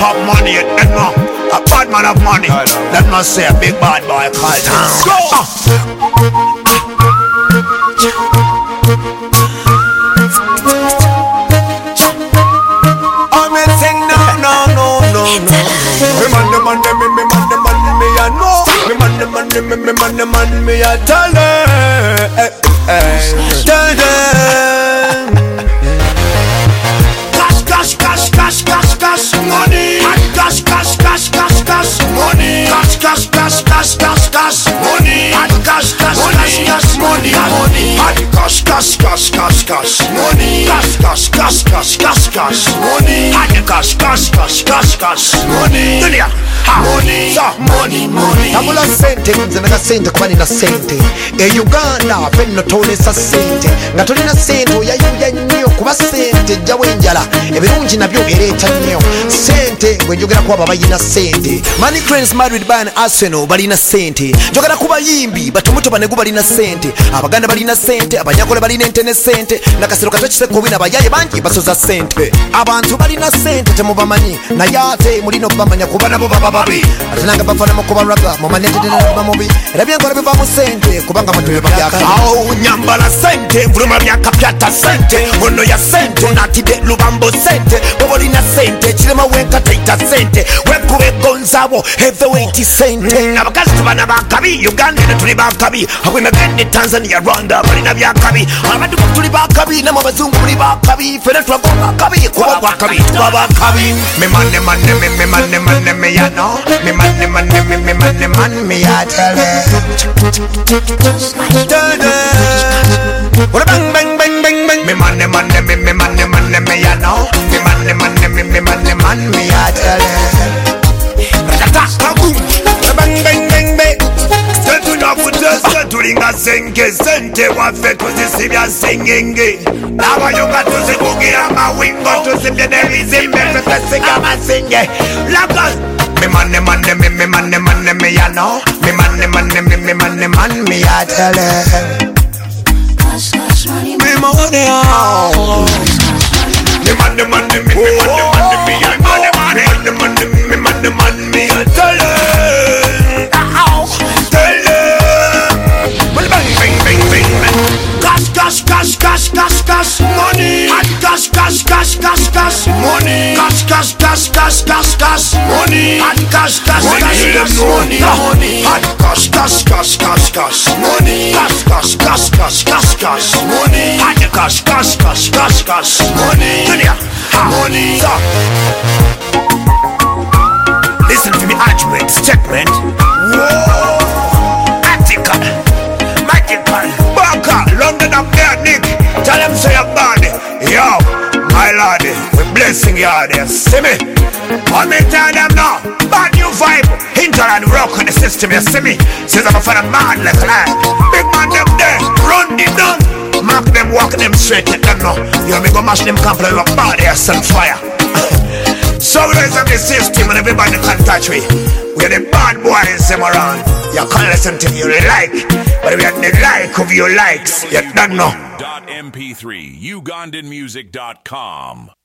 have money, them no. A bad man have money. Let me say a big bad boy called down. Go! I'm a sing no. Me man, me I know. Me man, me I tell them. Tell them. Cash, money. Cash, money. Cash, money. Cash, money. Cash, money. Cash, money. Cash, money. Dunia. Money. Tabula sente nzanaga sente kuba nina sente. Uganda fenno tolesa sente. Nga tolina sente oyayuya nnyo kuba sente jjawo enjala. Ebirungi nabyo ereeta nnyo. Sente gwe njogera kuba babayina sente. Money Cranes Madrid ban Arsenal balina sente. Njogera kuba yimbi batomuto banegu balina sente. Abaganda balina sente, abanyakole balina entene sente. Nakasero katachise ko bina bayaye bangi basoza sente. Abantu balina sente temubamanyi. Naye ate mulino bamanya kuba nabo bababi. Atananga bafana mukuba raga mumanete tena bamubi. Era byenkora biva mu sente kubanga matuye babyaka. Awo nyambala sente, vuluma byakapyata sente. Ono ya sente natide lubambo sente. Bobolina sente, kirema wenka taita sente. Wekube gonzabo heavyweight sente. Abakazi tubana bakabi, Uganda ne tuli bakabi. Abwe magende Tanzania, Rwanda balina byakabi. Abantu tuli bakabi, namo bazungu tuli bakabi. Fere twagonga kabi, kuba bakabi, tuba bakabi. Me man ya no. Me man, me I tell them. What bang. Me man, me ya no. Me man, me I tell them. Ratata, boom. Bang. Setu na kutesa tulinga senge sente wafe kuzisibya sengenge. Nawa yoga tuzikugira mawingo tuzibye nevizimbe tutasiga masenge. Laka. Me man, me ya no. Me man, me I tell them. Me money out. Me man, me I tell them. Tell them. Well, bang. Cash, money. Cash, money. Cash, money. Cash, money. Cash, money. Cash, money. Cash, money. Money. Listen to me, argument, statement. Whoa. Attica, magical, Baka, London up there, Nick. Tell them say you're bad. Yo, my lord, we're blessing you out there. See me? Let me tell them now. Bad new vibe. Hinterland rock on the system, you see me? Says I'm a fan of man like that. Big man them there, run them down. Mark them, walk them straight, let them know. You me go mash them camp like a body or some fire. So raise up the system and everybody can touch me. We're the bad boys them around. You can't listen to me, you like. But we are the like of your likes. You don't know. .mp3 ugandanmusic.com